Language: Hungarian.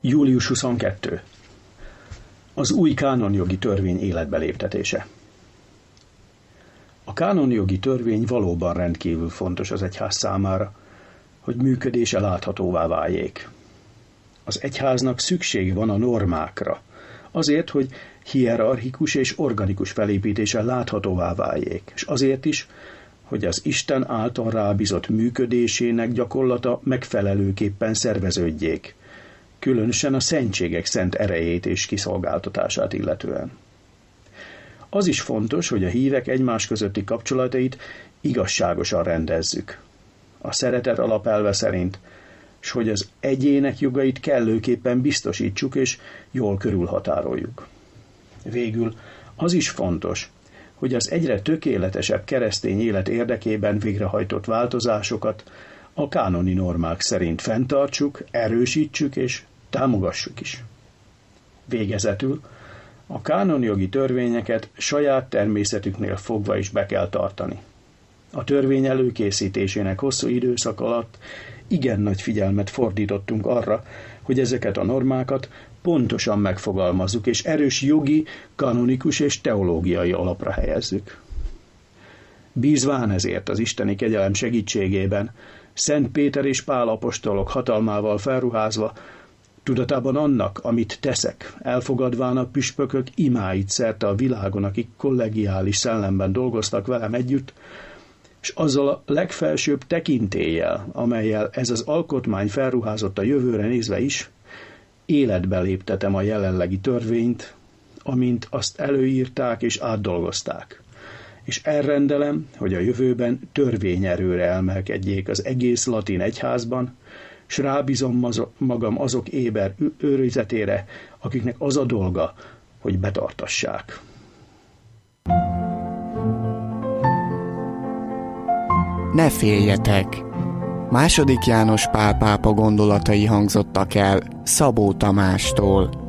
Július 22. Az új kánonjogi törvény életbeléptetése. A kánonjogi törvény valóban rendkívül fontos az egyház számára, hogy működése láthatóvá váljék. Az egyháznak szükség van a normákra, azért, hogy hierarchikus és organikus felépítése láthatóvá váljék, és azért is, hogy az Isten által rábízott működésének gyakorlata megfelelőképpen szerveződjék, különösen a szentségek szent erejét és kiszolgáltatását illetően. Az is fontos, hogy a hívek egymás közötti kapcsolatait igazságosan rendezzük, a szeretet alapelve szerint, s hogy az egyének jogait kellőképpen biztosítsuk és jól körülhatároljuk. Végül az is fontos, hogy az egyre tökéletesebb keresztény élet érdekében végrehajtott változásokat a kánoni normák szerint fenntartsuk, erősítsük és támogassuk is. Végezetül a kánonjogi törvényeket saját természetüknél fogva is be kell tartani. A törvény előkészítésének hosszú időszak alatt igen nagy figyelmet fordítottunk arra, hogy ezeket a normákat pontosan megfogalmazzuk, és erős jogi, kanonikus és teológiai alapra helyezzük. Bízván ezért az isteni kegyelem segítségében, Szent Péter és Pál apostolok hatalmával felruházva, tudatában annak, amit teszek, elfogadván a püspökök imáit szerte a világon, akik kollegiális szellemben dolgoztak velem együtt, és azzal a legfelsőbb tekintéllyel, amellyel ez az alkotmány felruházott a jövőre nézve is, életbe léptetem a jelenlegi törvényt, amint azt előírták és átdolgozták. És elrendelem, hogy a jövőben törvényerőre emelkedjék az egész latin egyházban, s rábízom magam azok éber őrizetére, akiknek az a dolga, hogy betartassák. Ne féljetek! II. János Pál pápa gondolatai hangzottak el Szabó Tamástól.